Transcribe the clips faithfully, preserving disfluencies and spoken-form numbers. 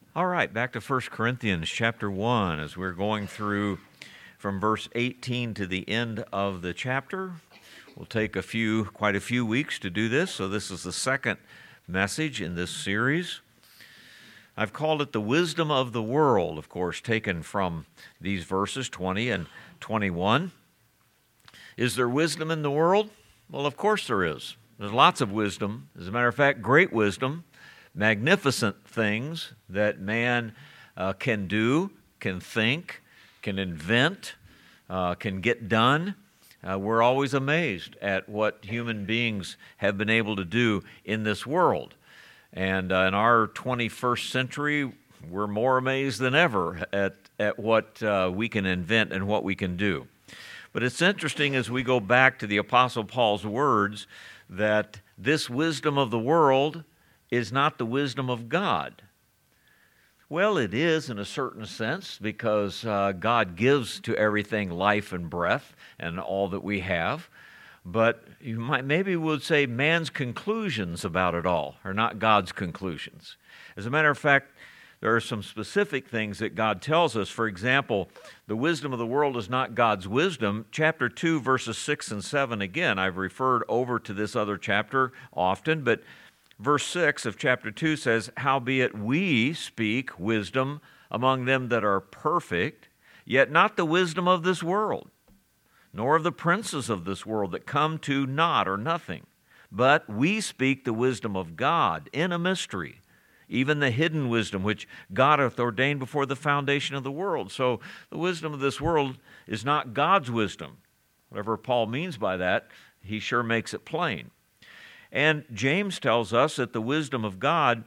All right, back to First Corinthians chapter one as we're going through from verse eighteen to the end of the chapter. We'll take a few, quite a few weeks to do this, so this is the second message in this series. I've called it the wisdom of the world, of course, taken from these verses twenty and twenty-one. Is there wisdom in the world? Well, of course there is. There's lots of wisdom. As a matter of fact, great wisdom, magnificent things that man uh, can do, can think, can invent, uh, can get done. Uh, we're always amazed at what human beings have been able to do in this world. And uh, in our twenty-first century, we're more amazed than ever at, at what uh, we can invent and what we can do. But it's interesting as we go back to the Apostle Paul's words that this wisdom of the world is not the wisdom of God. Well, it is in a certain sense because uh, God gives to everything life and breath and all that we have. But you might maybe would say man's conclusions about it all are not God's conclusions. As a matter of fact, there are some specific things that God tells us. For example, the wisdom of the world is not God's wisdom. Chapter two, verses six and seven, again, I've referred over to this other chapter often, but verse six of chapter two says, "Howbeit we speak wisdom among them that are perfect, yet not the wisdom of this world, nor of the princes of this world that come to naught or nothing. But we speak the wisdom of God in a mystery, even the hidden wisdom which God hath ordained before the foundation of the world." So the wisdom of this world is not God's wisdom. Whatever Paul means by that, he sure makes it plain. And James tells us that the wisdom of God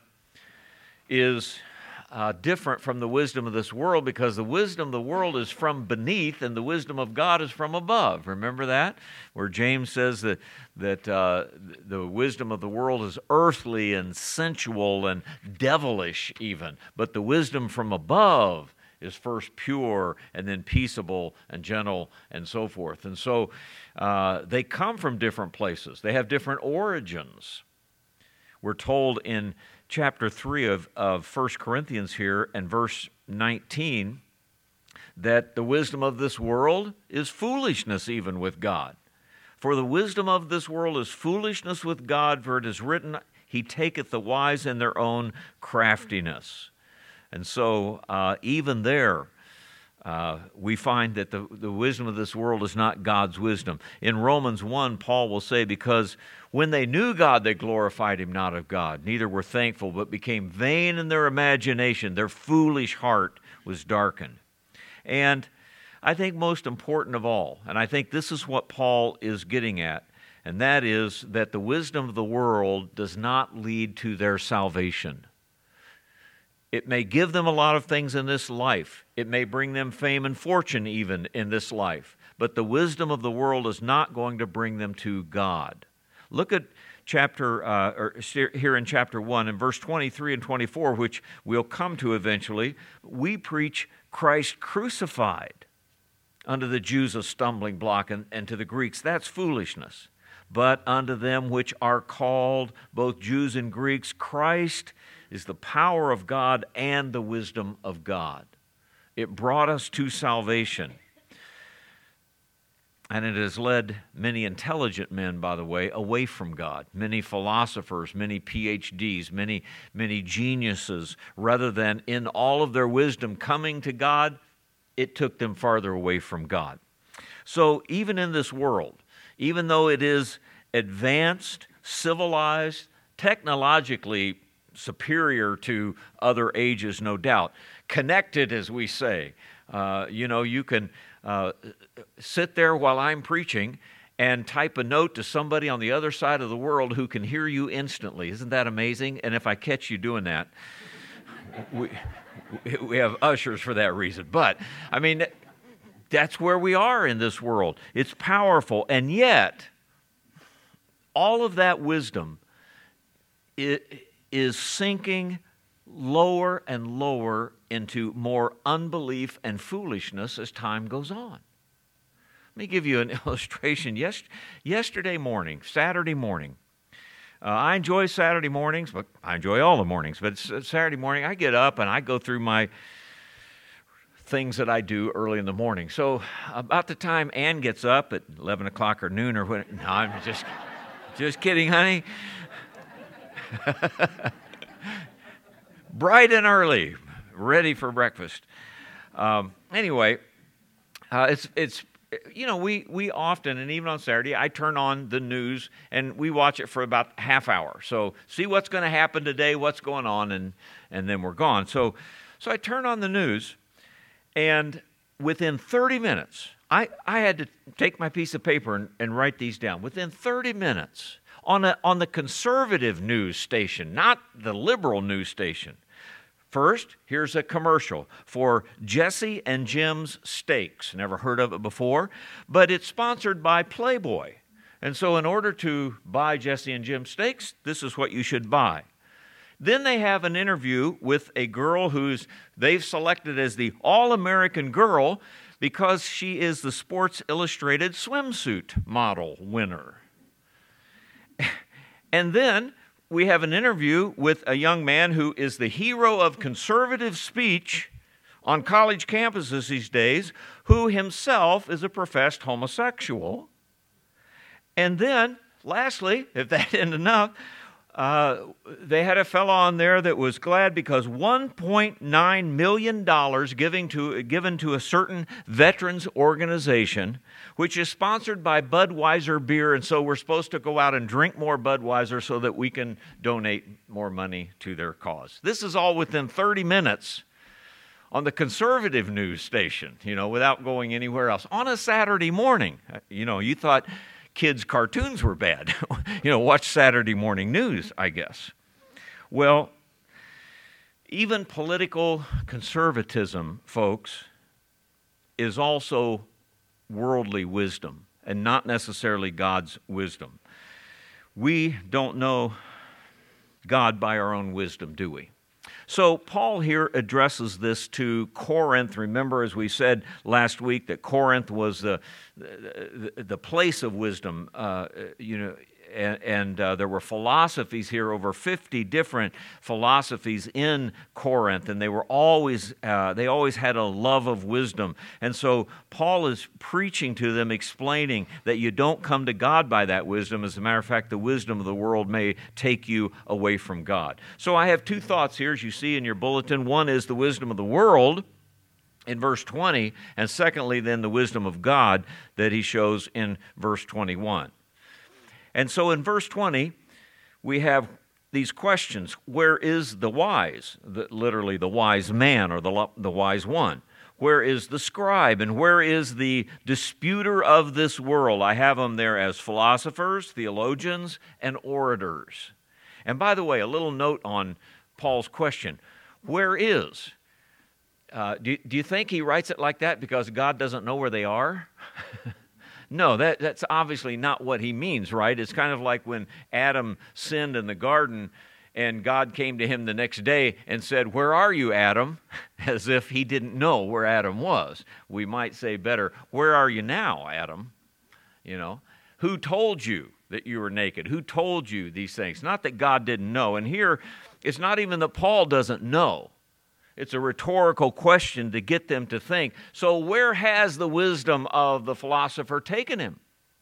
is uh, different from the wisdom of this world because the wisdom of the world is from beneath and the wisdom of God is from above. Remember that? Where James says that, that uh, the wisdom of the world is earthly and sensual and devilish even, but the wisdom from above is first pure and then peaceable and gentle and so forth. And so uh, they come from different places. They have different origins. We're told in chapter three of, of First Corinthians here and verse nineteen that the wisdom of this world is foolishness even with God. For the wisdom of this world is foolishness with God, for it is written, He taketh the wise in their own craftiness. And so uh, even there, uh, we find that the, the wisdom of this world is not God's wisdom. In Romans one, Paul will say, because when they knew God, they glorified Him not of God, neither were thankful, but became vain in their imagination. Their foolish heart was darkened. And I think most important of all, and I think this is what Paul is getting at, and that is that the wisdom of the world does not lead to their salvation. It may give them a lot of things in this life. It may bring them fame and fortune even in this life. But the wisdom of the world is not going to bring them to God. Look at chapter uh, or here in chapter one, in verse twenty-three and twenty-four, which we'll come to eventually. We preach Christ crucified, unto the Jews a stumbling block, and, and to the Greeks that's foolishness. But unto them which are called, both Jews and Greeks, Christ is the power of God and the wisdom of God. It brought us to salvation. And it has led many intelligent men, by the way, away from God. Many philosophers, many P H Ds, many, many geniuses, rather than in all of their wisdom coming to God, it took them farther away from God. So even in this world, even though it is advanced, civilized, technologically superior to other ages, no doubt, connected, as we say, uh, you know, you can uh, sit there while I'm preaching and type a note to somebody on the other side of the world who can hear you instantly. Isn't that amazing? And if I catch you doing that, we, we have ushers for that reason. But, I mean, that's where we are in this world. It's powerful, and yet all of that wisdom is sinking lower and lower into more unbelief and foolishness as time goes on. Let me give you an illustration. Yes, yesterday morning, Saturday morning, Uh, I enjoy Saturday mornings, but I enjoy all the mornings. But Saturday morning, I get up and I go through my things that I do early in the morning. So about the time Ann gets up at eleven o'clock or noon or when, no, I'm just, just kidding, honey. Bright and early, ready for breakfast. Um, anyway, uh, it's it's you know we we often, and even on Saturday, I turn on the news and we watch it for about half hour. So see what's going to happen today, what's going on, and and then we're gone. So so I turn on the news, and within thirty minutes, I I had to take my piece of paper and, and write these down. Within thirty minutes, on a on the conservative news station, not the liberal news station. First, here's a commercial for Jesse and Jim's Steaks. Never heard of it before, but it's sponsored by Playboy. And so in order to buy Jesse and Jim's Steaks, this is what you should buy. Then they have an interview with a girl who's they've selected as the All-American Girl because she is the Sports Illustrated swimsuit model winner. And then we have an interview with a young man who is the hero of conservative speech on college campuses these days, who himself is a professed homosexual. And then, lastly, if that isn't enough, uh, they had a fellow on there that was glad because one point nine million dollars giving to, given to a certain veterans organization, which is sponsored by Budweiser beer, and so we're supposed to go out and drink more Budweiser so that we can donate more money to their cause. This is all within thirty minutes on the conservative news station, you know, without going anywhere else. On a Saturday morning, you know, you thought kids' cartoons were bad. You know, watch Saturday morning news, I guess. Well, even political conservatism, folks, is also worldly wisdom and not necessarily God's wisdom. We don't know God by our own wisdom, do we? So Paul here addresses this to Corinth. Remember, as we said last week, that Corinth was the the, the place of wisdom, uh, you know, and, and uh, there were philosophies here, over fifty different philosophies in Corinth, and they were always uh, they always had a love of wisdom. And so Paul is preaching to them, explaining that you don't come to God by that wisdom. As a matter of fact, the wisdom of the world may take you away from God. So I have two thoughts here, as you see in your bulletin. One is the wisdom of the world in verse twenty, and secondly, then the wisdom of God that he shows in verse twenty-one. And so in verse twenty, we have these questions. Where is the wise? The, literally the wise man or the, the wise one. Where is the scribe? And where is the disputer of this world? I have them there as philosophers, theologians, and orators. And by the way, a little note on Paul's question. Where is? Uh, do, do you think he writes it like that because God doesn't know where they are? No, that, that's obviously not what he means, right? It's kind of like when Adam sinned in the garden and God came to him the next day and said, "Where are you, Adam?" As if he didn't know where Adam was. We might say better, "Where are you now, Adam?" You know, who told you that you were naked? Who told you these things? Not that God didn't know. And here, it's not even that Paul doesn't know. It's a rhetorical question to get them to think. So where has the wisdom of the philosopher taken him?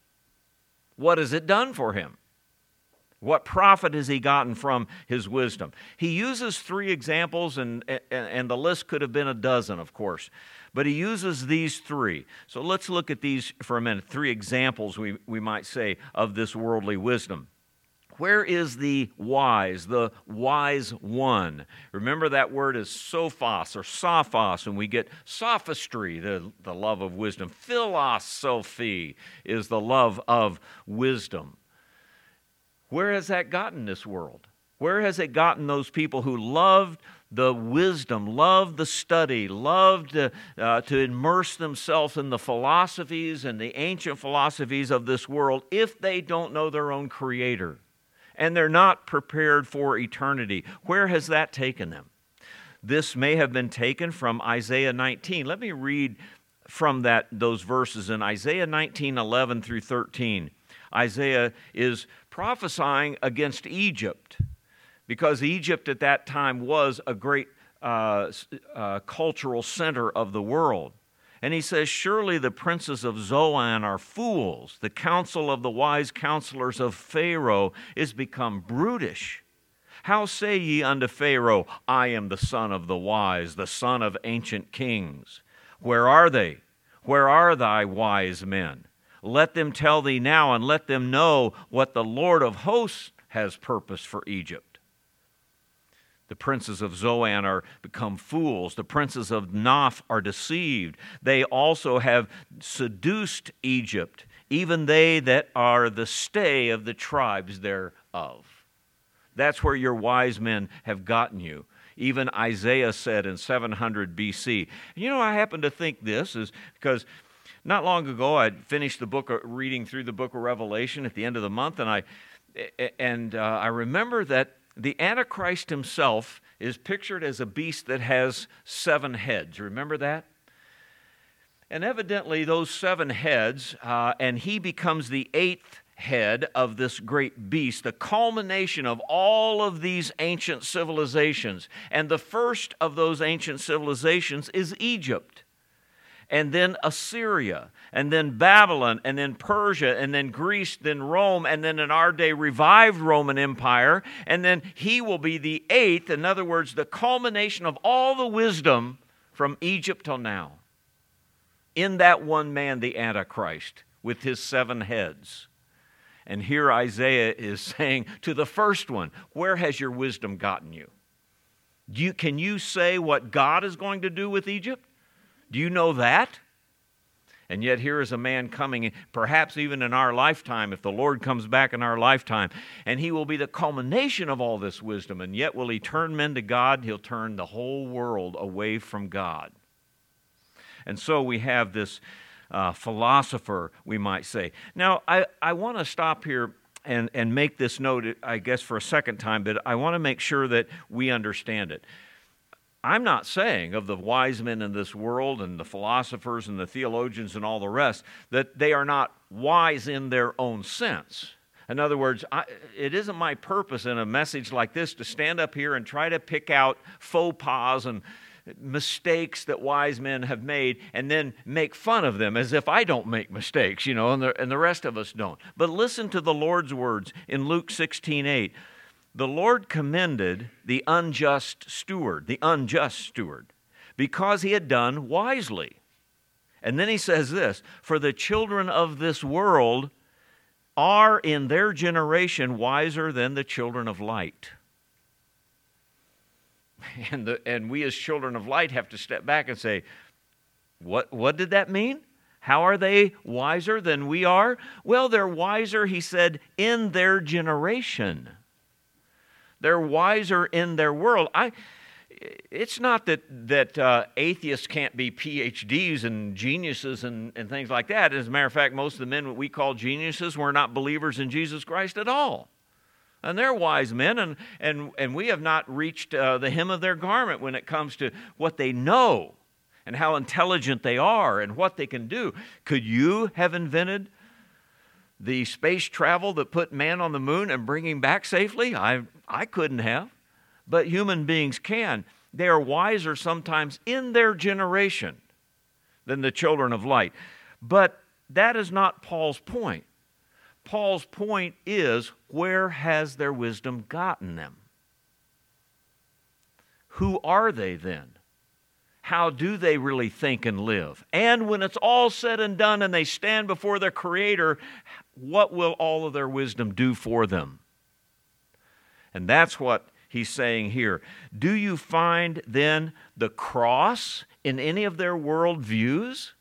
What has it done for him? What profit has he gotten from his wisdom? He uses three examples, and, and, and the list could have been a dozen, of course. But he uses these three. So let's look at these for a minute. Three examples, we, we might say, of this worldly wisdom. Where is the wise, the wise one? Remember that word is sophos or sophos, and we get sophistry, the, the love of wisdom. Philosophy is the love of wisdom. Where has that gotten this world? Where has it gotten those people who loved the wisdom, loved the study, loved to, uh, to immerse themselves in the philosophies and the ancient philosophies of this world if they don't know their own Creator? And they're not prepared for eternity. Where has that taken them? This may have been taken from Isaiah nineteen. Let me read from that those verses in Isaiah nineteen, eleven through thirteen. Isaiah is prophesying against Egypt, because Egypt at that time was a great uh, uh, cultural center of the world. And he says, surely the princes of Zoan are fools. The counsel of the wise counselors of Pharaoh is become brutish. How say ye unto Pharaoh, I am the son of the wise, the son of ancient kings? Where are they? Where are thy wise men? Let them tell thee now, and let them know what the Lord of hosts has purposed for Egypt. The princes of Zoan are become fools. The princes of Noph are deceived. They also have seduced Egypt, even they that are the stay of the tribes thereof. That's where your wise men have gotten you. Even Isaiah said in seven hundred B C. You know, I happen to think this is because not long ago I finished the book, of, reading through the book of Revelation at the end of the month, and I and uh, I remember that the Antichrist himself is pictured as a beast that has seven heads. Remember that? And evidently those seven heads, uh, and he becomes the eighth head of this great beast, the culmination of all of these ancient civilizations. And the first of those ancient civilizations is Egypt, and then Assyria, and then Babylon, and then Persia, and then Greece, then Rome, and then in our day revived Roman Empire, and then he will be the eighth, in other words, the culmination of all the wisdom from Egypt till now, in that one man, the Antichrist, with his seven heads. And here Isaiah is saying to the first one, where has your wisdom gotten you? Do you can you say what God is going to do with Egypt? Do you know that? And yet here is a man coming, perhaps even in our lifetime, if the Lord comes back in our lifetime, and he will be the culmination of all this wisdom. And yet will he turn men to God? He'll turn the whole world away from God. And so we have this Uh, philosopher, we might say. Now, I, I want to stop here and, and make this note, I guess, for a second time, but I want to make sure that we understand it. I'm not saying of the wise men in this world and the philosophers and the theologians and all the rest that they are not wise in their own sense. In other words, I, it isn't my purpose in a message like this to stand up here and try to pick out faux pas and mistakes that wise men have made and then make fun of them as if I don't make mistakes, you know, and the, and the rest of us don't. But listen to the Lord's words in Luke sixteen eight. The Lord commended the unjust steward, the unjust steward, because he had done wisely. And then he says this, for the children of this world are in their generation wiser than the children of light. And, the, and we as children of light have to step back and say, what, what did that mean? How are they wiser than we are? Well, they're wiser, he said, in their generation. They're wiser in their world. I, it's not that, that uh, atheists can't be P H Ds and geniuses and, and things like that. As a matter of fact, most of the men we call geniuses were not believers in Jesus Christ at all. And they're wise men, and, and, and we have not reached uh, the hem of their garment when it comes to what they know and how intelligent they are and what they can do. Could you have invented the space travel that put man on the moon and bring him back safely? I, I couldn't have, but human beings can. They are wiser sometimes in their generation than the children of light. But that is not Paul's point. Paul's point is, where has their wisdom gotten them? Who are they then? How do they really think and live? And when it's all said and done and they stand before their Creator, what will all of their wisdom do for them? And that's what he's saying here. Do you find then the cross in any of their worldviews?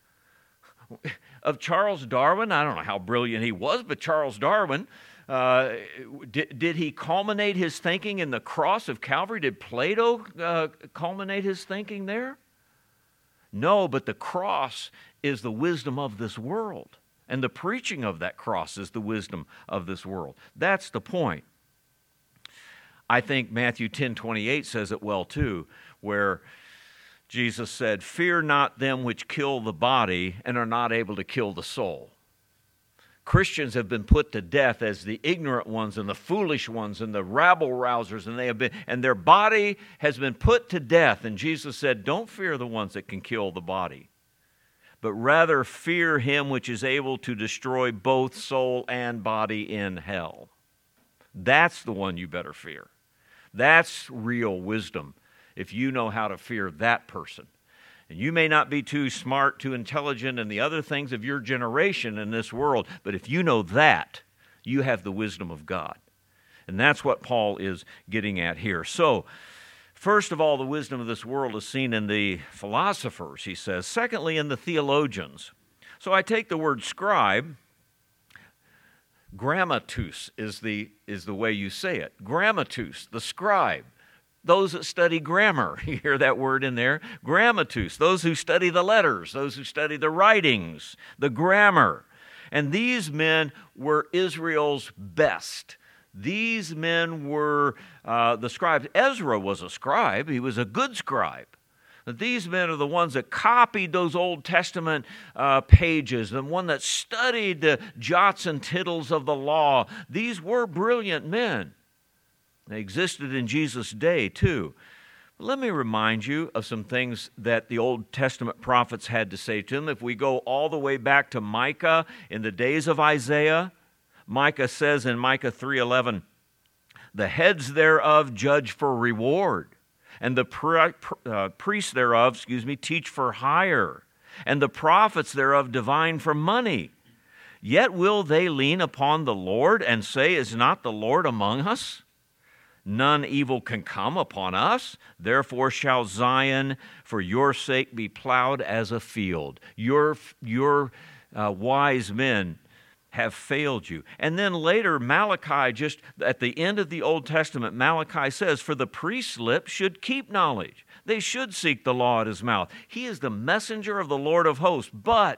Of Charles Darwin, I don't know how brilliant he was, but Charles Darwin, uh, did, did he culminate his thinking in the cross of Calvary? Did Plato uh, culminate his thinking there? No, but the cross is the wisdom of this world, and the preaching of that cross is the wisdom of this world. That's the point. I think Matthew ten twenty-eight says it well too, where Jesus said, fear not them which kill the body and are not able to kill the soul. Christians have been put to death as the ignorant ones and the foolish ones and the rabble-rousers, and they have been, and their body has been put to death. And Jesus said, don't fear the ones that can kill the body, but rather fear him which is able to destroy both soul and body in hell. That's the one you better fear. That's real wisdom, if you know how to fear that person. And you may not be too smart, too intelligent, and the other things of your generation in this world, but if you know that, you have the wisdom of God. And that's what Paul is getting at here. So, first of all, the wisdom of this world is seen in the philosophers, he says. Secondly, in the theologians. So I take the word scribe. Grammatus is the, is the way you say it. Grammatus, the scribe. Those that study grammar, you hear that word in there. Grammatus, those who study the letters, those who study the writings, the grammar. And these men were Israel's best. These men were uh, the scribes. Ezra was a scribe. He was a good scribe. But these men are the ones that copied those Old Testament uh, pages, the one that studied the jots and tittles of the law. These were brilliant men. They existed in Jesus' day, too. But let me remind you of some things that the Old Testament prophets had to say to them. If we go all the way back to Micah in the days of Isaiah, Micah says in Micah three eleven, the heads thereof judge for reward, and the pri- uh, priests thereof, excuse me, teach for hire, and the prophets thereof divine for money. Yet will they lean upon the Lord and say, is not the Lord among us? None evil can come upon us. Therefore shall Zion for your sake be plowed as a field. Your, your uh, wise men have failed you. And then later, Malachi, just at the end of the Old Testament, Malachi says, for the priest's lips should keep knowledge. They should seek the law at his mouth. He is the messenger of the Lord of hosts. But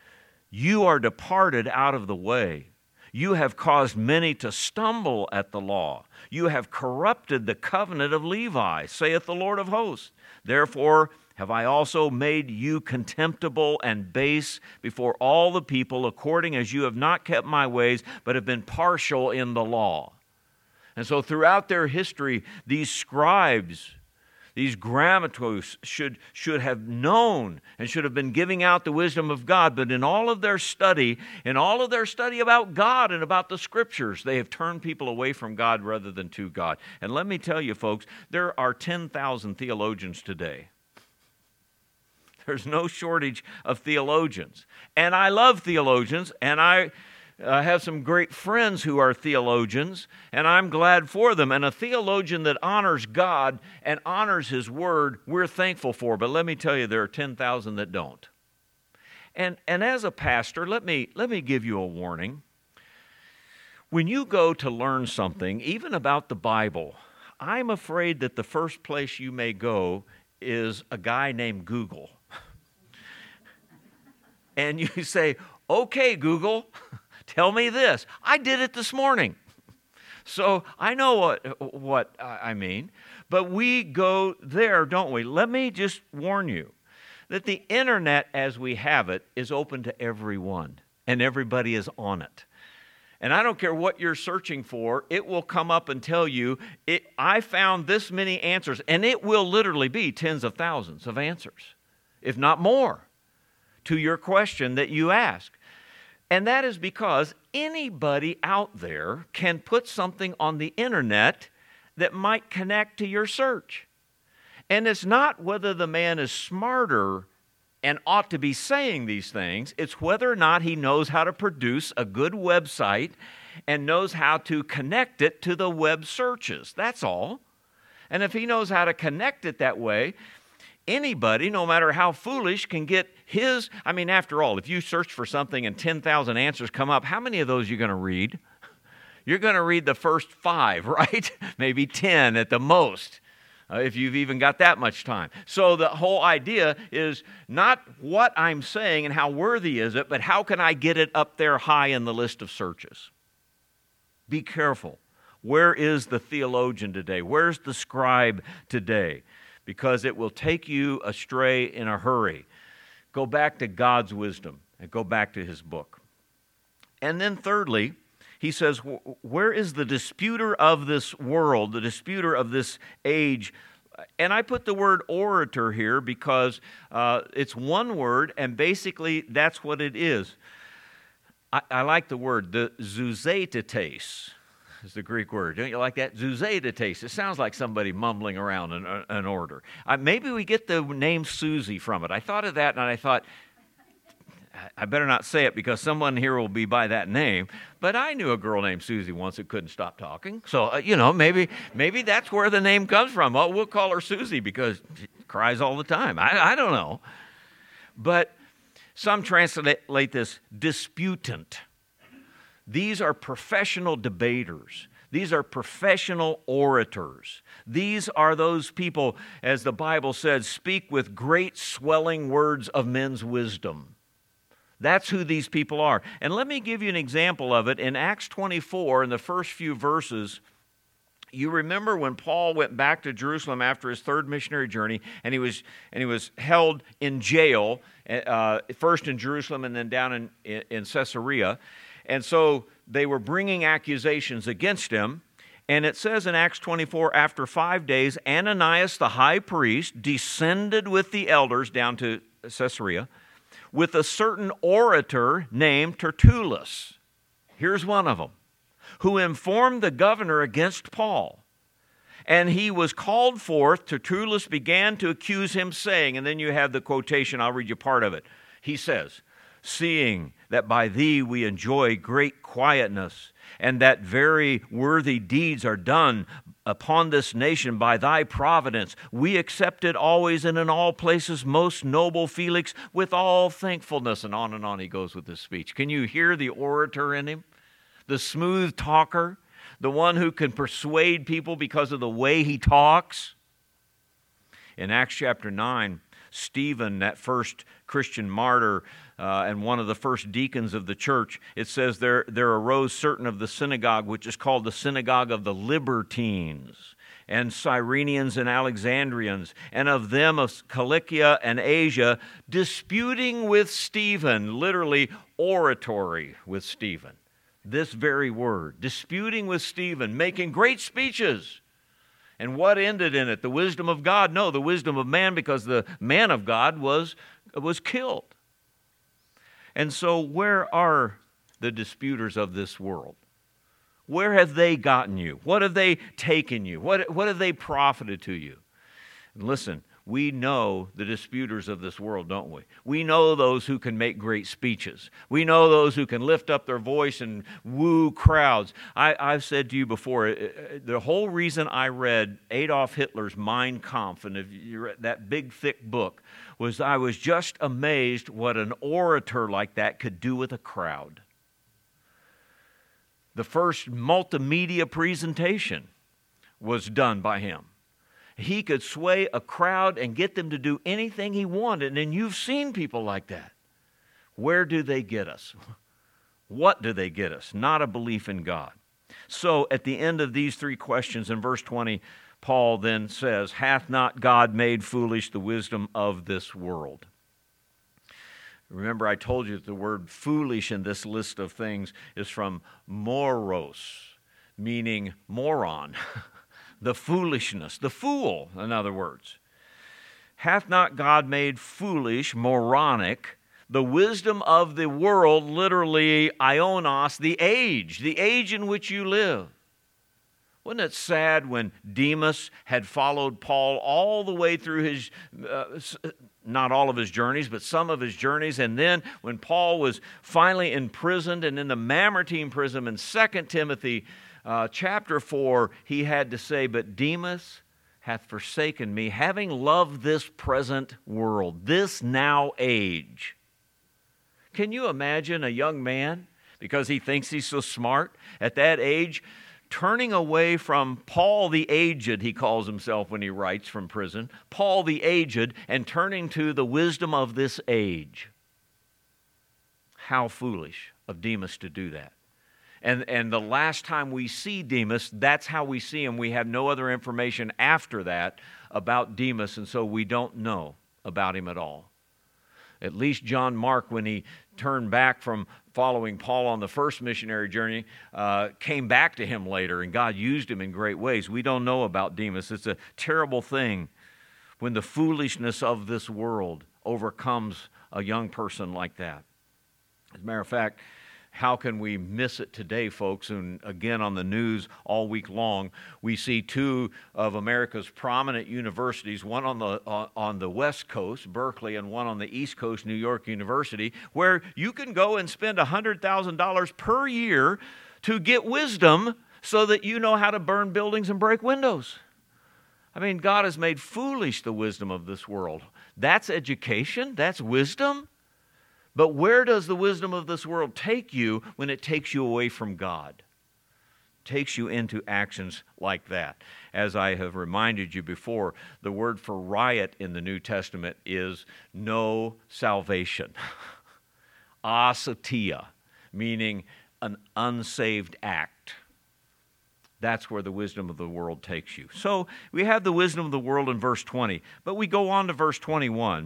you are departed out of the way. You have caused many to stumble at the law. You have corrupted the covenant of Levi, saith the Lord of hosts. Therefore have I also made you contemptible and base before all the people, according as you have not kept my ways, but have been partial in the law. And so throughout their history, these scribes, these grammatos should, should have known and should have been giving out the wisdom of God. But in all of their study, in all of their study about God and about the Scriptures, they have turned people away from God rather than to God. And let me tell you, folks, there are ten thousand theologians today. There's no shortage of theologians. And I love theologians, and I I have some great friends who are theologians, and I'm glad for them. And a theologian that honors God and honors His Word, we're thankful for. But let me tell you, there are ten thousand that don't. And, and as a pastor, let me, let me give you a warning. When you go to learn something, even about the Bible, I'm afraid that the first place you may go is a guy named Google. And you say, okay, Google, tell me this. I did it this morning. So I know what, what I mean. But we go there, don't we? Let me just warn you that the internet as we have it is open to everyone, and everybody is on it. And I don't care what you're searching for, it will come up and tell you, it, I found this many answers, and it will literally be tens of thousands of answers, if not more, to your question that you ask. And that is because anybody out there can put something on the internet that might connect to your search. And it's not whether the man is smarter and ought to be saying these things. It's whether or not he knows how to produce a good website and knows how to connect it to the web searches. That's all. And if he knows how to connect it that way, anybody, no matter how foolish, can get his... I mean, after all, if you search for something and ten thousand answers come up, how many of those are you going to read? You're going to read the first five, right? Maybe ten at the most, uh, if you've even got that much time. So the whole idea is not what I'm saying and how worthy is it, but how can I get it up there high in the list of searches? Be careful. Where is the theologian today? Where's the scribe today? Because it will take you astray in a hurry. Go back to God's wisdom and go back to His book. And then thirdly, he says, where is the disputer of this world, the disputer of this age? And I put the word orator here because uh, it's one word, and basically that's what it is. I, I like the word, the zeuzetetes is the Greek word. Don't you like that? Zeuzetetes. It sounds like somebody mumbling around an, an order. Uh, maybe we get the name Susie from it. I thought of that, and I thought, I better not say it because someone here will be by that name. But I knew a girl named Susie once who couldn't stop talking. So, uh, you know, maybe maybe that's where the name comes from. Oh, we'll call her Susie because she cries all the time. I, I don't know. But some translate this disputant. These are professional debaters. These are professional orators. These are those people, as the Bible says, speak with great swelling words of men's wisdom. That's who these people are. And let me give you an example of it. In Acts twenty-four, in the first few verses, you remember when Paul went back to Jerusalem after his third missionary journey, and he was and he was held in jail, uh, first in Jerusalem and then down in, in Caesarea. And so they were bringing accusations against him. And it says in Acts twenty-four, after five days, Ananias the high priest descended with the elders down to Caesarea, with a certain orator named Tertullus. Here's one of them, who informed the governor against Paul. And he was called forth. Tertullus began to accuse him, saying, and then you have the quotation, I'll read you part of it. He says, seeing that by thee we enjoy great quietness, and that very worthy deeds are done upon this nation by thy providence, we accept it always and in all places, most noble Felix, with all thankfulness. And on and on he goes with this speech. Can you hear the orator in him? The smooth talker, the one who can persuade people because of the way he talks. In Acts chapter nine, Stephen, that first Christian martyr, Uh, and one of the first deacons of the church, it says there, there arose certain of the synagogue, which is called the synagogue of the Libertines, and Cyrenians and Alexandrians, and of them of Cilicia and Asia, disputing with Stephen, literally oratory with Stephen. This very word, disputing with Stephen, making great speeches. And what ended in it? The wisdom of God? No, the wisdom of man, because the man of God was, was killed. And so where are the disputers of this world? Where have they gotten you? What have they taken you? What, what have they profited to you? And listen, we know the disputers of this world, don't we? We know those who can make great speeches. We know those who can lift up their voice and woo crowds. I, I've said to you before, the whole reason I read Adolf Hitler's Mein Kampf, and if you read that big, thick book, was I was just amazed what an orator like that could do with a crowd. The first multimedia presentation was done by him. He could sway a crowd and get them to do anything he wanted. And you've seen people like that. Where do they get us? What do they get us? Not a belief in God. So at the end of these three questions in verse twenty, Paul then says, hath not God made foolish the wisdom of this world? Remember, I told you that the word foolish in this list of things is from moros, meaning moron. The foolishness, the fool, in other words. Hath not God made foolish, moronic, the wisdom of the world, literally ionos, the age, the age in which you live? Wasn't it sad when Demas had followed Paul all the way through his, uh, not all of his journeys, but some of his journeys, and then when Paul was finally imprisoned and in the Mamertine prison in Second Timothy Uh, chapter four, he had to say, but Demas hath forsaken me, having loved this present world, this now age. Can you imagine a young man, because he thinks he's so smart, at that age, turning away from Paul the aged, he calls himself when he writes from prison, Paul the aged, and turning to the wisdom of this age? How foolish of Demas to do that. And, and the last time we see Demas, that's how we see him. We have no other information after that about Demas, and so we don't know about him at all. At least John Mark, when he turned back from following Paul on the first missionary journey, uh, came back to him later, and God used him in great ways. We don't know about Demas. It's a terrible thing when the foolishness of this world overcomes a young person like that. As a matter of fact, how can we miss it today, folks? And again, on the news all week long, we see two of America's prominent universities, one on the uh, on the West Coast, Berkeley, and one on the East Coast, New York University, where you can go and spend one hundred thousand dollars per year to get wisdom so that you know how to burn buildings and break windows. I mean, God has made foolish the wisdom of this world. That's education. That's wisdom. But where does the wisdom of this world take you when it takes you away from God? Takes you into actions like that. As I have reminded you before, the word for riot in the New Testament is no salvation. Asotia, meaning an unsaved act. That's where the wisdom of the world takes you. So we have the wisdom of the world in verse twenty, but we go on to verse twenty-one.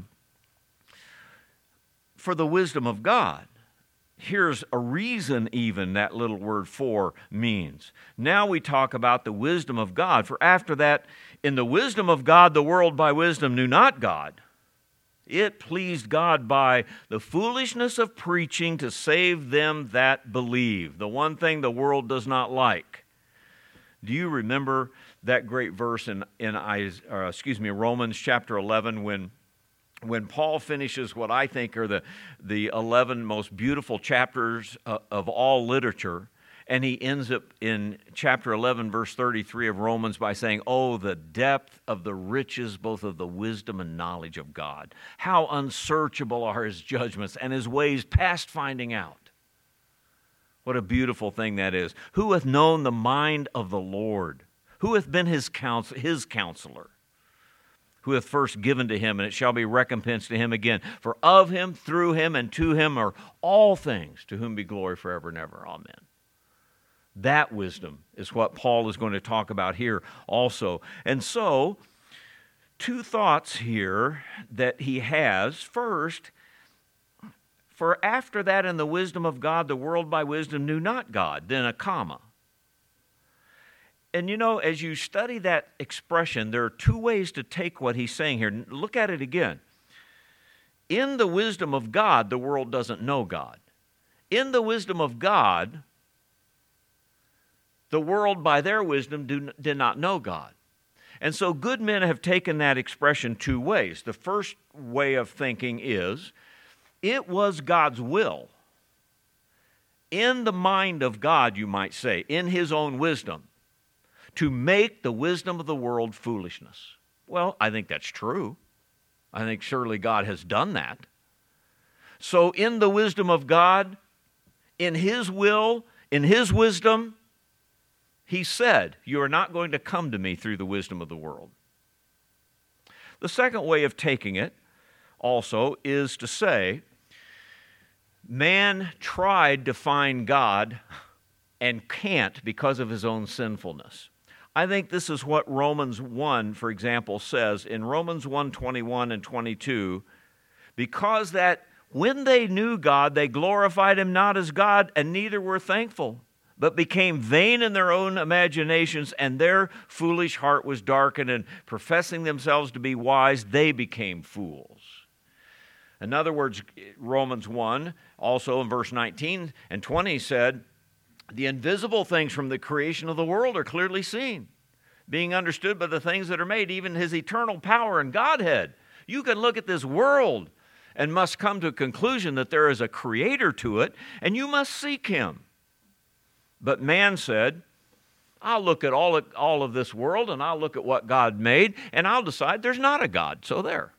For the wisdom of God. Here's a reason even that little word for means. Now we talk about the wisdom of God. For after that, in the wisdom of God, the world by wisdom knew not God. It pleased God by the foolishness of preaching to save them that believe. The one thing the world does not like. Do you remember that great verse in, in uh, excuse me, Romans chapter eleven when When Paul finishes what I think are the, the eleven most beautiful chapters uh, of all literature, and he ends up in chapter eleven, verse thirty-three of Romans by saying, oh, the depth of the riches, both of the wisdom and knowledge of God. How unsearchable are his judgments and his ways past finding out. What a beautiful thing that is. Who hath known the mind of the Lord? Who hath been his counsel, his counselor? Who hath first given to him, and it shall be recompensed to him again. For of him, through him, and to him are all things, to whom be glory forever and ever. Amen. That wisdom is what Paul is going to talk about here also. And so, two thoughts here that he has. First, for after that in the wisdom of God, the world by wisdom knew not God. Then a comma. And you know, as you study that expression, there are two ways to take what he's saying here. Look at it again. In the wisdom of God, the world doesn't know God. In the wisdom of God, the world by their wisdom do, did not know God. And so good men have taken that expression two ways. The first way of thinking is, it was God's will. In the mind of God, you might say, in his own wisdom, to make the wisdom of the world foolishness. Well, I think that's true. I think surely God has done that. So in the wisdom of God, in his will, in his wisdom, he said, you are not going to come to me through the wisdom of the world. The second way of taking it also is to say, man tried to find God and can't because of his own sinfulness. I think this is what Romans one, for example, says in Romans one, twenty-one and twenty-two, because that when they knew God, they glorified him not as God, and neither were thankful, but became vain in their own imaginations, and their foolish heart was darkened, and professing themselves to be wise, they became fools. In other words, Romans one, also in verse nineteen and twenty said, the invisible things from the creation of the world are clearly seen, being understood by the things that are made, even his eternal power and Godhead. You can look at this world and must come to a conclusion that there is a creator to it, and you must seek him. But man said, I'll look at all of, all of this world, and I'll look at what God made, and I'll decide there's not a God, so there.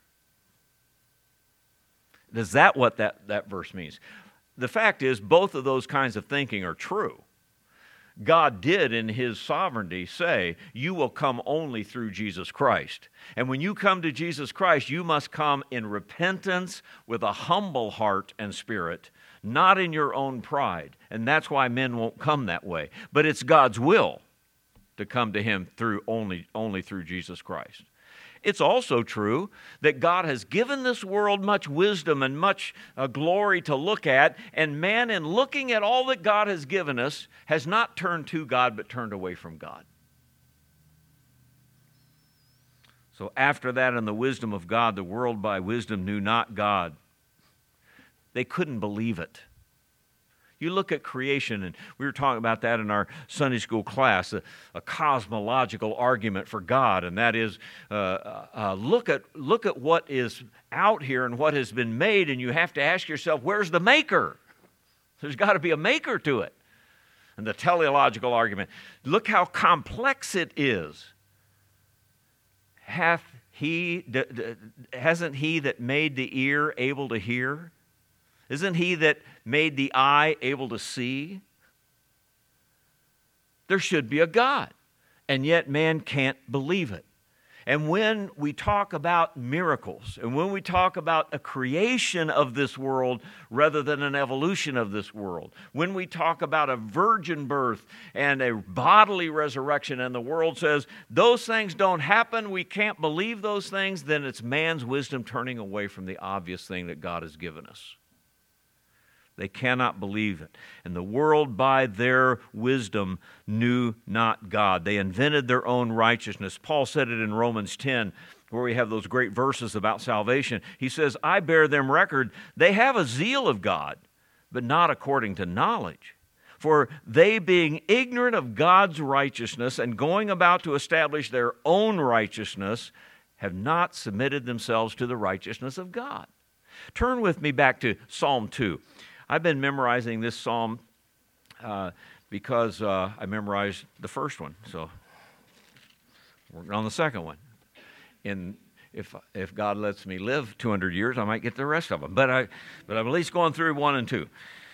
Is that what that, that verse means? The fact is, both of those kinds of thinking are true. God did, in his sovereignty, say, you will come only through Jesus Christ. And when you come to Jesus Christ, you must come in repentance with a humble heart and spirit, not in your own pride. And that's why men won't come that way. But it's God's will to come to him through only, only through Jesus Christ. It's also true that God has given this world much wisdom and much uh, glory to look at, and man, in looking at all that God has given us, has not turned to God but turned away from God. So after that, in the wisdom of God, the world by wisdom knew not God. They couldn't believe it. You look at creation, and we were talking about that in our Sunday school class, a, a cosmological argument for God, and that is, uh, uh, look at look at what is out here and what has been made, and you have to ask yourself, where's the maker? There's got to be a maker to it. And the teleological argument, look how complex it is. Hath he, d- d- hasn't he that made the ear able to hear? Isn't he that made the eye able to see? There should be a God, and yet man can't believe it. And when we talk about miracles, and when we talk about a creation of this world rather than an evolution of this world, when we talk about a virgin birth and a bodily resurrection, and the world says those things don't happen, we can't believe those things, then it's man's wisdom turning away from the obvious thing that God has given us. They cannot believe it. And the world by their wisdom knew not God. They invented their own righteousness. Paul said it in Romans ten, where we have those great verses about salvation. He says, I bear them record, they have a zeal of God, but not according to knowledge. For they, being ignorant of God's righteousness and going about to establish their own righteousness, have not submitted themselves to the righteousness of God. Turn with me back to Psalm two. I've been memorizing this psalm uh, because uh, I memorized the first one, so working on the second one. And if if God lets me live two hundred years, I might get the rest of them. But I but I'm at least going through one and two.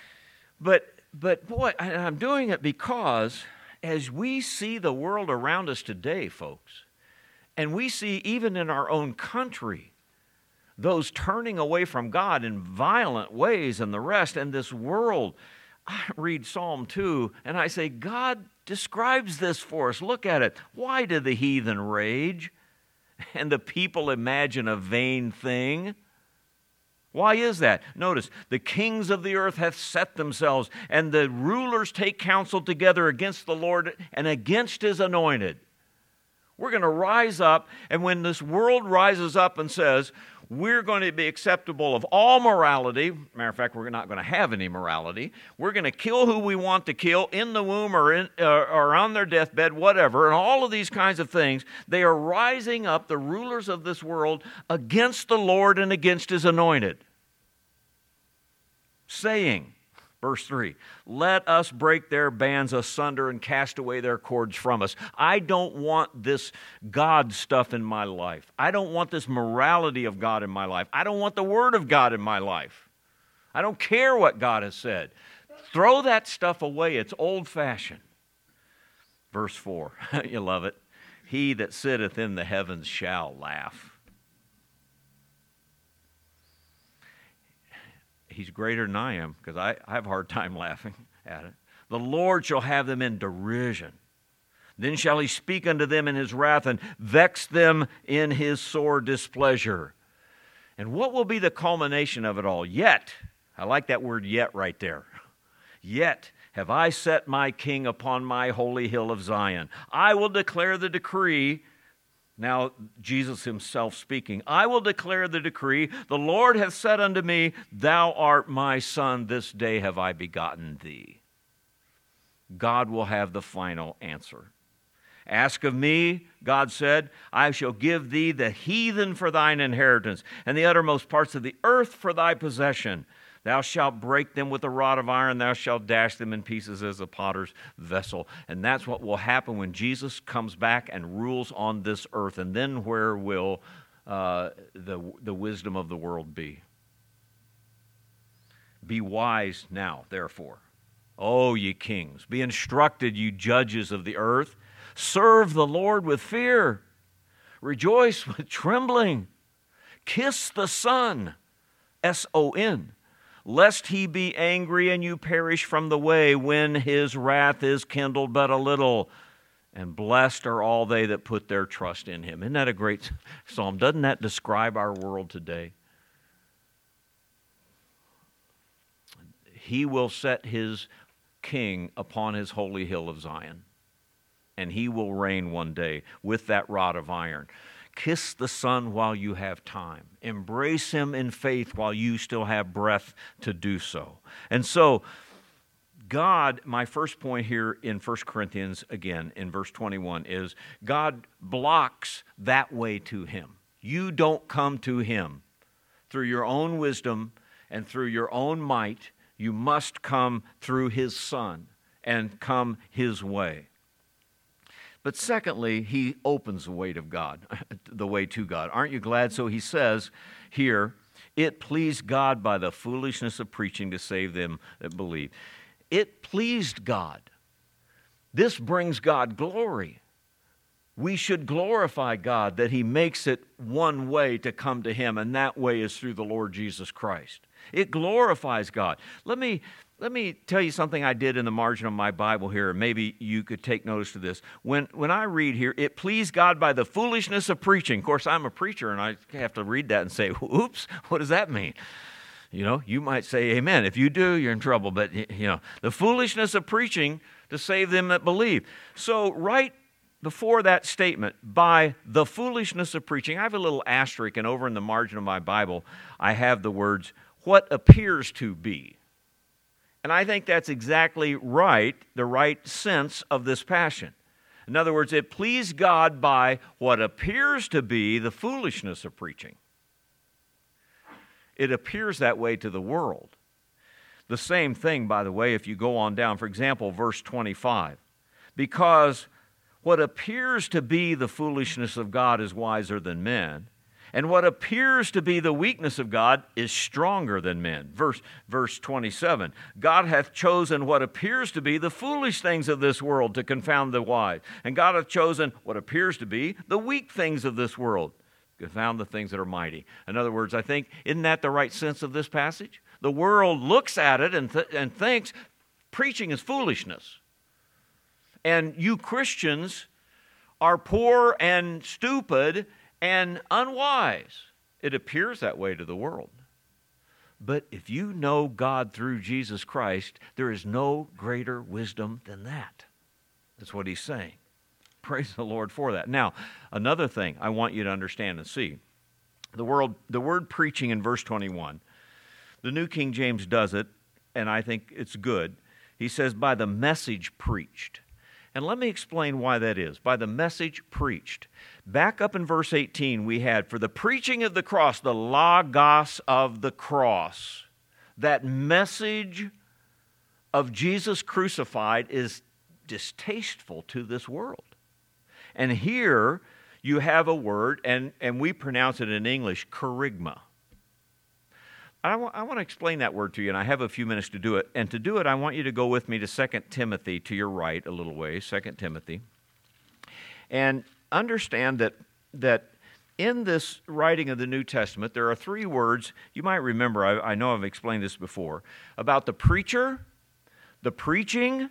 But but boy, I, I'm doing it because as we see the world around us today, folks, and we see even in our own country, those turning away from God in violent ways and the rest, and this world, I read Psalm two, and I say, God describes this for us. Look at it. Why do the heathen rage, and the people imagine a vain thing? Why is that? Notice, the kings of the earth hath set themselves, and the rulers take counsel together against the Lord and against his anointed. We're going to rise up, and when this world rises up and says, we're going to be acceptable of all morality. Matter of fact, we're not going to have any morality. We're going to kill who we want to kill in the womb or, in, uh, or on their deathbed, whatever, and all of these kinds of things. They are rising up, the rulers of this world, against the Lord and against his anointed, saying, verse three, let us break their bands asunder and cast away their cords from us. I don't want this God stuff in my life. I don't want this morality of God in my life. I don't want the Word of God in my life. I don't care what God has said. Throw that stuff away. It's old-fashioned. Verse four, you love it. He that sitteth in the heavens shall laugh. He's greater than I am, because I, I have a hard time laughing at it. The Lord shall have them in derision. Then shall he speak unto them in his wrath and vex them in his sore displeasure. And what will be the culmination of it all? Yet, I like that word yet right there. Yet have I set my king upon my holy hill of Zion. I will declare the decree. Now, Jesus himself speaking, I will declare the decree, the Lord hath said unto me, thou art my son, this day have I begotten thee. God will have the final answer. Ask of me, God said, I shall give thee the heathen for thine inheritance, and the uttermost parts of the earth for thy possession. Thou shalt break them with a rod of iron. Thou shalt dash them in pieces as a potter's vessel. And that's what will happen when Jesus comes back and rules on this earth. And then where will uh, the, the wisdom of the world be? Be wise now, therefore. O ye kings, be instructed, you judges of the earth. Serve the Lord with fear. Rejoice with trembling. Kiss the Son, S O N. Lest he be angry and you perish from the way when his wrath is kindled but a little. And blessed are all they that put their trust in him. Isn't that a great psalm? Doesn't that describe our world today? He will set his king upon his holy hill of Zion, and he will reign one day with that rod of iron. Kiss the Son while you have time. Embrace him in faith while you still have breath to do so. And so, God, my first point here in First Corinthians, again, in verse twenty-one, is God blocks that way to him. You don't come to him through your own wisdom and through your own might. You must come through his Son and come his way. But secondly, he opens the way to God, the way to God. Aren't you glad? So he says here, it pleased God by the foolishness of preaching to save them that believe. It pleased God. This brings God glory. We should glorify God that he makes it one way to come to him, and that way is through the Lord Jesus Christ. It glorifies God. Let me, let me tell you something I did in the margin of my Bible here, and maybe you could take notice of this. When, when I read here, it pleased God by the foolishness of preaching. Of course, I'm a preacher, and I have to read that and say, oops, what does that mean? You know, you might say amen. If you do, you're in trouble. But, you know, the foolishness of preaching to save them that believe. So right before that statement, by the foolishness of preaching, I have a little asterisk, and over in the margin of my Bible, I have the words, what appears to be. And I think that's exactly right, the right sense of this passion. In other words, it pleased God by what appears to be the foolishness of preaching. It appears that way to the world. The same thing, by the way, if you go on down, for example, verse twenty-five. Because what appears to be the foolishness of God is wiser than men, and what appears to be the weakness of God is stronger than men. Verse, verse twenty-seven, God hath chosen what appears to be the foolish things of this world to confound the wise, and God hath chosen what appears to be the weak things of this world confound the things that are mighty. In other words, I think, isn't that the right sense of this passage? The world looks at it and, th- and thinks preaching is foolishness. And you Christians are poor and stupid and unwise. It appears that way to the world. But if you know God through Jesus Christ, there is no greater wisdom than that. That's what he's saying. Praise the Lord for that. Now, another thing I want you to understand and see. The, world, the word preaching in verse twenty-one, the New King James does it, and I think it's good. He says, by the message preached. And let me explain why that is. By the message preached. Back up in verse eighteen, we had, for the preaching of the cross, the logos of the cross. That message of Jesus crucified is distasteful to this world. And here you have a word, and, and we pronounce it in English, kerygma. I, w- I want to explain that word to you, and I have a few minutes to do it. And to do it, I want you to go with me to Second Timothy, to your right a little ways, Second Timothy. And understand that, that in this writing of the New Testament, there are three words. You might remember, I, I know I've explained this before, about the preacher, the preaching,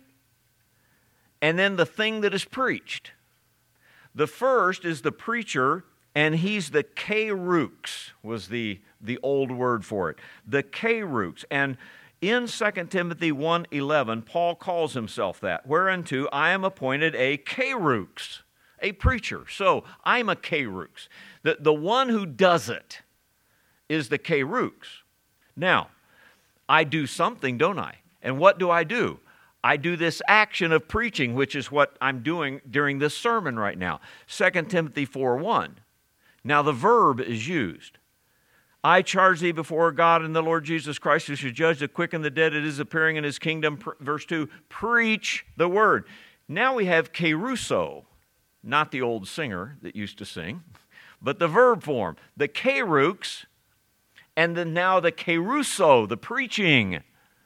and then the thing that is preached. The first is the preacher, and he's the kerux, was the, the old word for it. The kerux. And in Second Timothy one eleven, Paul calls himself that, whereunto I am appointed a kerux, a preacher. So I'm a kerux. The, the one who does it is the kerux. Now, I do something, don't I? And what do I do? I do this action of preaching, which is what I'm doing during this sermon right now. Second Timothy four one. Now the verb is used. I charge thee before God and the Lord Jesus Christ, who should judge the quick and the dead at his appearing in his kingdom. Verse two, preach the word. Now we have keruso, not the old singer that used to sing, but the verb form. The kerux, and then now the keruso, the preaching.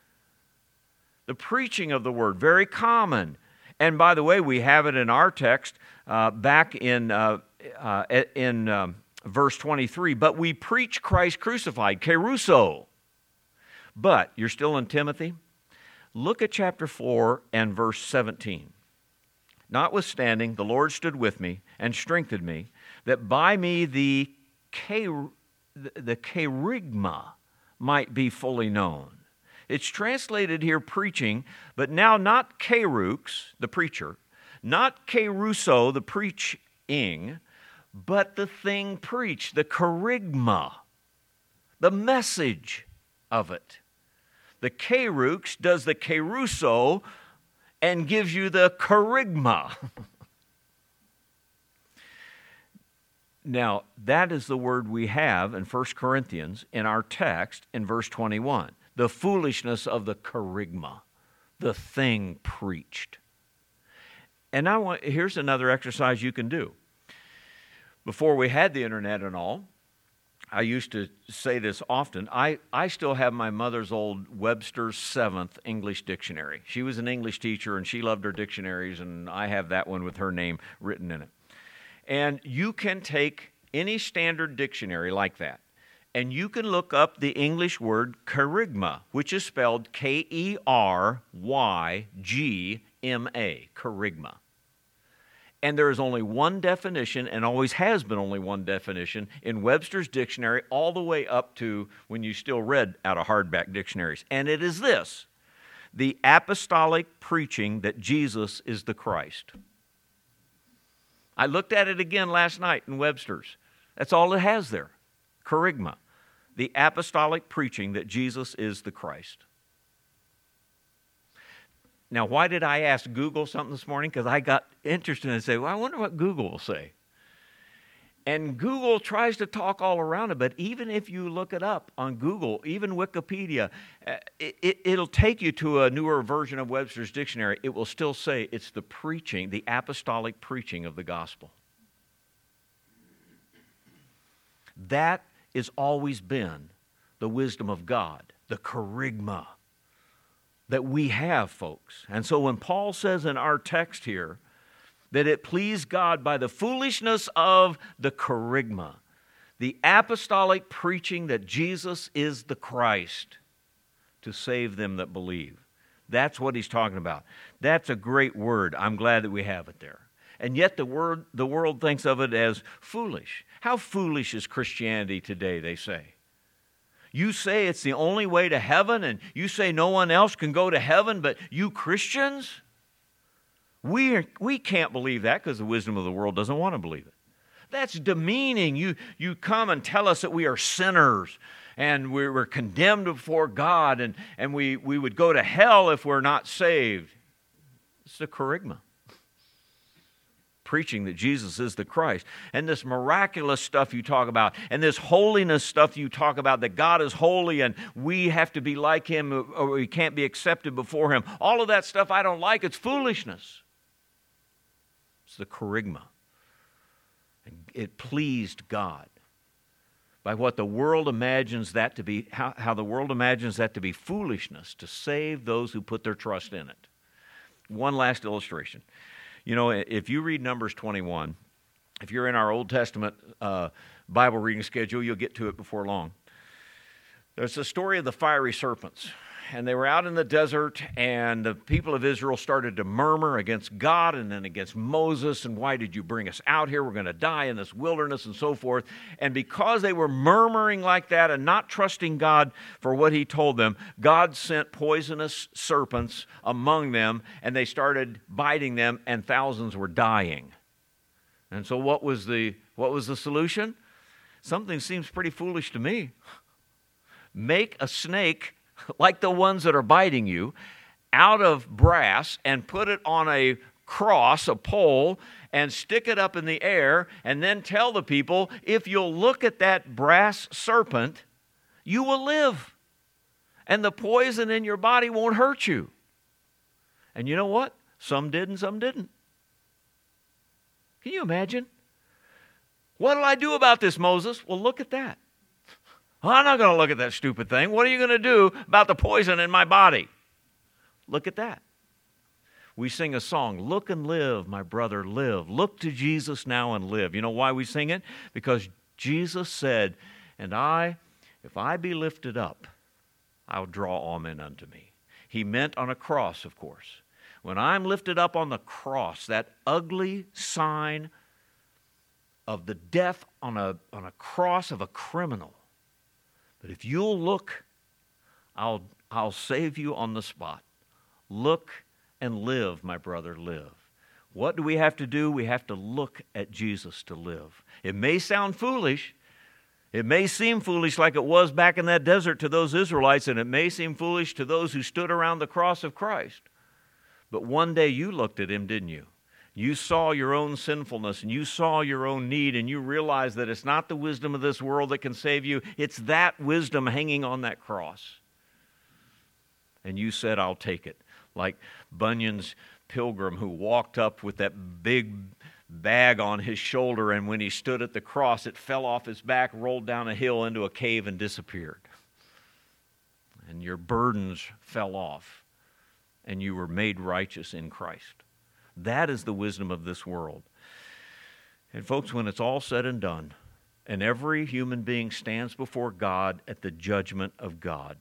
The preaching of the word, very common. And by the way, we have it in our text uh, back in, uh, uh, in um, verse twenty-three. But we preach Christ crucified, keruso. But, you're still in Timothy? Look at chapter four and verse seventeen. Notwithstanding, the Lord stood with me and strengthened me, that by me the, cher- the kerygma might be fully known. It's translated here preaching, but now not kerux, the preacher, not keruso, the preaching, but the thing preached, the kerygma, the message of it. The kerux does the keruso and gives you the kerygma. Now, that is the word we have in First Corinthians in our text in verse twenty-one. The foolishness of the kerygma, the thing preached. And I want, here's another exercise you can do. Before we had the internet and all, I used to say this often. I, I still have my mother's old Webster's seventh English dictionary. She was an English teacher, and she loved her dictionaries, and I have that one with her name written in it. And you can take any standard dictionary like that, and you can look up the English word kerygma, which is spelled K E R Y G M A, kerygma. And there is only one definition, and always has been only one definition, in Webster's dictionary all the way up to when you still read out of hardback dictionaries. And it is this: the apostolic preaching that Jesus is the Christ. I looked at it again last night in Webster's. That's all it has there, kerygma. The apostolic preaching that Jesus is the Christ. Now, why did I ask Google something this morning? Because I got interested and say, well, I wonder what Google will say. And Google tries to talk all around it, but even if you look it up on Google, even Wikipedia, it, it, it'll take you to a newer version of Webster's dictionary. It will still say it's the preaching, the apostolic preaching of the gospel. That has always been the wisdom of God, the kerygma that we have, folks. And so when Paul says in our text here that it pleased God by the foolishness of the kerygma, the apostolic preaching that Jesus is the Christ to save them that believe. That's what he's talking about. That's a great word. I'm glad that we have it there. And yet the word, the world thinks of it as foolish. How foolish is Christianity today, they say. You say it's the only way to heaven, and you say no one else can go to heaven but you Christians? We, are, we can't believe that because the wisdom of the world doesn't want to believe it. That's demeaning. You, you come and tell us that we are sinners and we're, we're condemned before God, and, and we, we would go to hell if we're not saved. It's the kerygma. Preaching that Jesus is the Christ. And this miraculous stuff you talk about, and this holiness stuff you talk about, that God is holy and we have to be like Him or we can't be accepted before Him. All of that stuff I don't like. It's foolishness. It's the kerygma. And it pleased God by what the world imagines that to be, how, how the world imagines that to be foolishness to save those who put their trust in it. One last illustration. You know, if you read Numbers twenty-one, if you're in our Old Testament uh, Bible reading schedule, you'll get to it before long. There's the story of the fiery serpents. And they were out in the desert, and the people of Israel started to murmur against God and then against Moses. And why did you bring us out here? We're going to die in this wilderness and so forth. And because they were murmuring like that and not trusting God for what He told them, God sent poisonous serpents among them, and they started biting them, and thousands were dying. And so what was the, what was the solution? Something seems pretty foolish to me. Make a snake like the ones that are biting you, out of brass, and put it on a cross, a pole, and stick it up in the air, and then tell the people, if you'll look at that brass serpent, you will live. And the poison in your body won't hurt you. And you know what? Some did and some didn't. Can you imagine? What'll I do about this, Moses? Well, look at that. I'm not going to look at that stupid thing. What are you going to do about the poison in my body? Look at that. We sing a song, look and live, my brother, live. Look to Jesus now and live. You know why we sing it? Because Jesus said, and I, if I be lifted up, I'll draw all men unto me. He meant on a cross, of course. when I'm lifted up on the cross, that ugly sign of the death on a, on a cross of a criminal, but if you'll look, I'll, I'll save you on the spot. Look and live, my brother, live. What do we have to do? We have to look at Jesus to live. It may sound foolish. It may seem foolish like it was back in that desert to those Israelites, and it may seem foolish to those who stood around the cross of Christ. But one day you looked at him, didn't you? You saw your own sinfulness, and you saw your own need, and you realized that it's not the wisdom of this world that can save you. It's that wisdom hanging on that cross. And you said, I'll take it. Like Bunyan's pilgrim who walked up with that big bag on his shoulder, and when he stood at the cross, it fell off his back, rolled down a hill into a cave, and disappeared. And your burdens fell off, and you were made righteous in Christ. That is the wisdom of this world. And folks, when it's all said and done, and every human being stands before God at the judgment of God,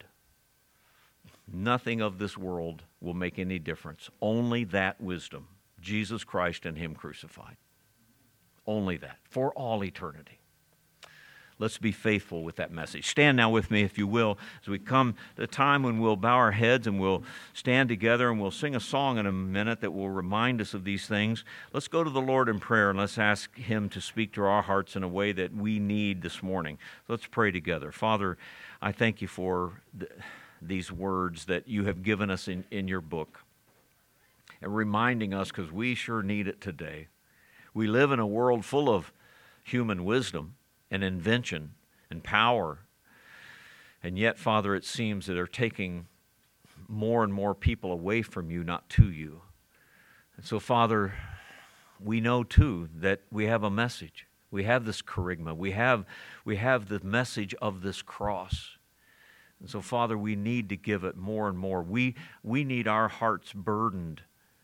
nothing of this world will make any difference. Only that wisdom, Jesus Christ and Him crucified. Only that, for all eternity. Let's be faithful with that message. Stand now with me, if you will, as we come to a time when we'll bow our heads and we'll stand together and we'll sing a song in a minute that will remind us of these things. Let's go to the Lord in prayer and let's ask Him to speak to our hearts in a way that we need this morning. Let's pray together. Father, I thank You for the, these words that You have given us in, in Your book, and reminding us, because we sure need it today. We live in a world full of human wisdom and invention and power, and yet, Father, it seems that they're taking more and more people away from You, not to You. And so, Father, we know too that we have a message. We have this charisma. We have, we have the message of this cross. And so, Father, we need to give it more and more. We, we need our hearts burdened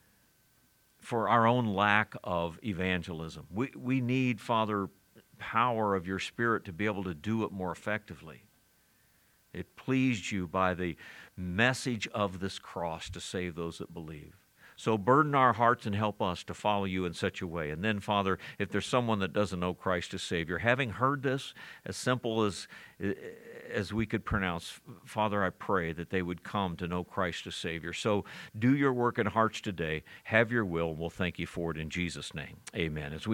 for our own lack of evangelism. We, we need, Father, power of Your Spirit to be able to do it more effectively. It pleased You by the message of this cross to save those that believe. So burden our hearts and help us to follow You in such a way. And then, Father, if there's someone that doesn't know Christ as Savior, having heard this, as simple as, as we could pronounce, Father, I pray that they would come to know Christ as Savior. So do Your work in hearts today. Have Your will, and we'll thank You for it in Jesus' name. Amen. As we